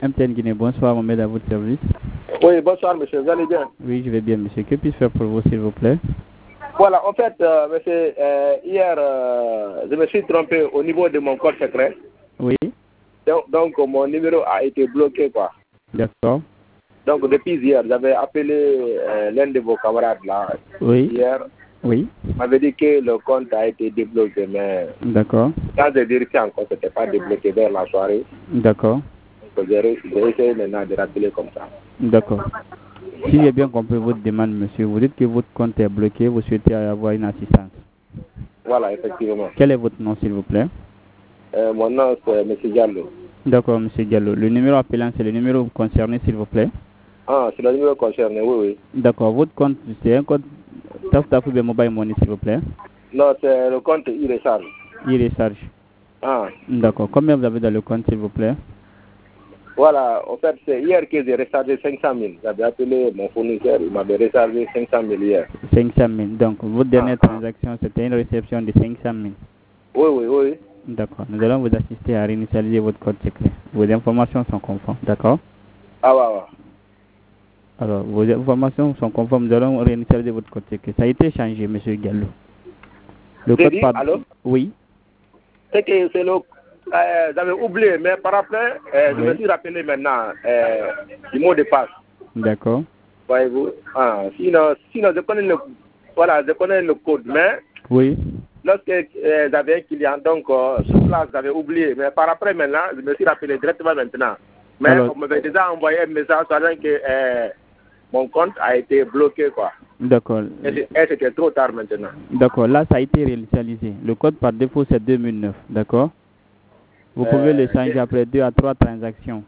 MTN Guinée, bonsoir, Mohamed, à votre service. Oui, bonsoir, monsieur. Vous allez bien? Oui, je vais bien, monsieur. Que puis-je faire pour vous, s'il vous plaît? Voilà, en fait, monsieur, hier, je me suis trompé au niveau de mon code secret. Oui. Donc, mon numéro a été bloqué, quoi. D'accord. Donc, depuis hier, j'avais appelé l'un de vos camarades, là. Oui. Hier. Oui. Il m'avait dit que le compte a été débloqué, mais... D'accord. Quand j'ai vérifié encore, ce n'était pas débloqué vers la soirée. D'accord. Donc, j'ai essayé maintenant de rappeler comme ça. D'accord. Si j'ai bien compris votre demande, monsieur, vous dites que votre compte est bloqué, vous souhaitez avoir une assistance. Voilà, effectivement. Quel est votre nom, s'il vous plaît? Mon nom, c'est M. Diallo. D'accord, monsieur Diallo. Le numéro appelant, c'est le numéro concerné, s'il vous plaît? Ah, c'est le numéro concerné, oui, oui. D'accord. Votre compte, c'est un compte Tafutafou Mobile Money, s'il vous plaît? Non, c'est le compte e-recharge. E-recharge. Ah. D'accord. Combien vous avez dans le compte, s'il vous plaît? Voilà, en fait, c'est hier que j'ai rechargé 500 000. J'avais appelé mon fournisseur, il m'avait rechargé 500 000 hier. 500 000. Donc, votre dernière transaction, c'était une réception de 500 000. Oui, oui, oui. D'accord. Nous allons vous assister à réinitialiser votre code secret. Vos informations sont conformes. D'accord? Ah, ouais, ouais. Alors, vos informations sont conformes. Nous allons réinitialiser votre code secret. Ça a été changé, monsieur Gallo. Le code par... Allô? Oui. C'est que c'est le... j'avais oublié, mais par après, je me suis rappelé maintenant du mot de passe. D'accord. Voyez-vous? Ah, sinon, je connais le... Voilà, je connais le code, mais... Oui. Lorsque j'avais un client, donc sur place, j'avais oublié. Mais par après, maintenant, je me suis rappelé directement maintenant. Mais alors, on m'avait déjà envoyé un message disant que mon compte a été bloqué, quoi. D'accord. Et c'était trop tard maintenant. D'accord. Là, ça a été réinitialisé. Le code par défaut, c'est 2009. D'accord? Vous pouvez le changer après 2 à 3 transactions.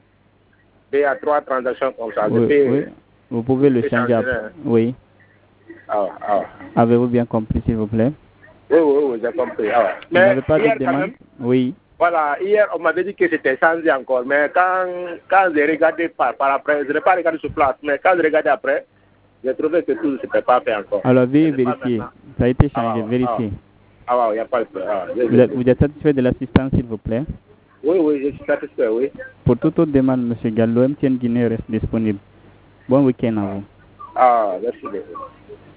2 à 3 transactions comme ça. Oui, oui. Vous pouvez le changer après. Oui. Avez-vous bien compris, s'il vous plaît? Oui, j'ai compris. Vous n'avez pas de demande? Oui. Voilà, hier, on m'avait dit que c'était changé encore. Mais quand j'ai regardé par après, je n'ai pas regardé sur place, mais quand j'ai regardé après, j'ai trouvé que tout ne s'était pas fait encore. Alors, veuillez vérifier. Ça a été changé. Vérifiez. Il n'y a pas de problème. Vous êtes satisfait de l'assistance, s'il vous plaît? Oui, je suis satisfait, oui. Pour toute autre demande, M. Gallo, MTN Guinée reste disponible. Bon week-end à vous. Merci beaucoup.